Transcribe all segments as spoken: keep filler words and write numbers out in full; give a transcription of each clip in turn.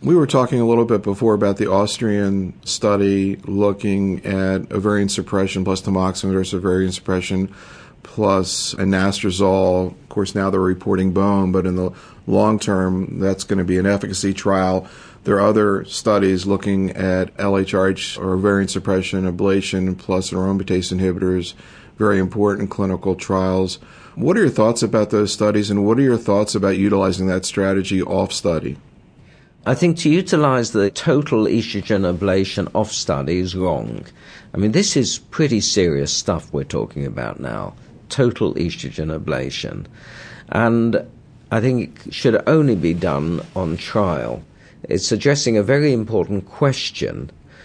We were talking a little bit before about the Austrian study looking at ovarian suppression plus tamoxifen versus ovarian suppression plus anastrozole. Of course, now they're reporting bone, but in the long term, that's going to be an efficacy trial. There are other studies looking at L H R H or ovarian suppression ablation plus aromatase inhibitors, very important clinical trials. What are your thoughts about those studies, and what are your thoughts about utilizing that strategy off-study? I think to utilize the total estrogen ablation off-study is wrong. I mean, this is pretty serious stuff we're talking about now, total estrogen ablation. And I think it should only be done on trial. It's addressing a very important question.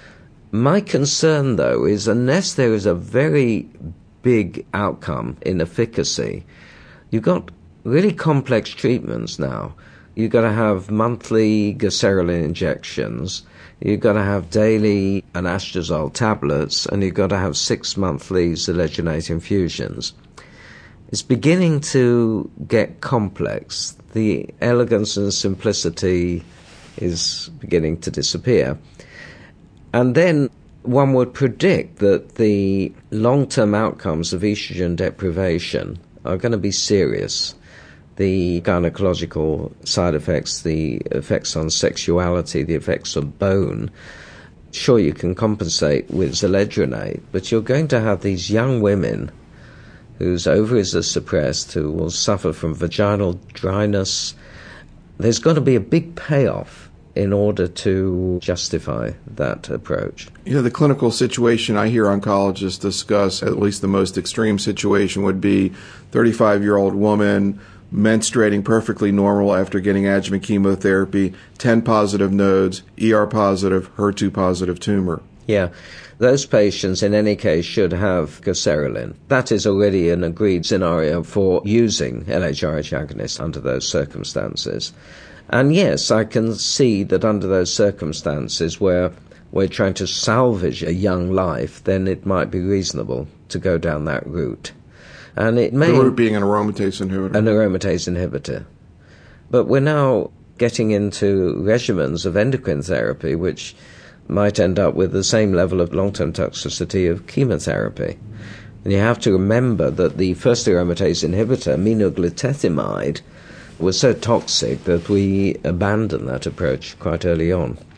My concern, though, is unless there is a very big outcome in efficacy, you've got really complex treatments now. You've got to have monthly gaserelin injections, you've got to have daily anastrozole tablets, and you've got to have six monthly zoledronate infusions. It's beginning to get complex. The elegance and simplicity is beginning to disappear. And then one would predict that the long-term outcomes of estrogen deprivation are going to be serious. The gynecological side effects, the effects on sexuality, the effects of bone. Sure, you can compensate with zoledronate, but you're going to have these young women whose ovaries are suppressed, who will suffer from vaginal dryness. There's got to be a big payoff in order to justify that approach. You know, the clinical situation I hear oncologists discuss, at least the most extreme situation, would be thirty-five-year-old woman menstruating perfectly normal after getting adjuvant chemotherapy, ten positive nodes, E R positive, H E R two positive tumor. Yeah, those patients in any case should have gaserelin. That is already an agreed scenario for using L H R H agonists under those circumstances. And yes, I can see that under those circumstances where we're trying to salvage a young life, then it might be reasonable to go down that route. And it may... The route being an aromatase inhibitor. An aromatase inhibitor. But we're now getting into regimens of endocrine therapy which might end up with the same level of long-term toxicity of chemotherapy. And you have to remember that the first aromatase inhibitor, minoglutethimide, was so toxic that we abandoned that approach quite early on.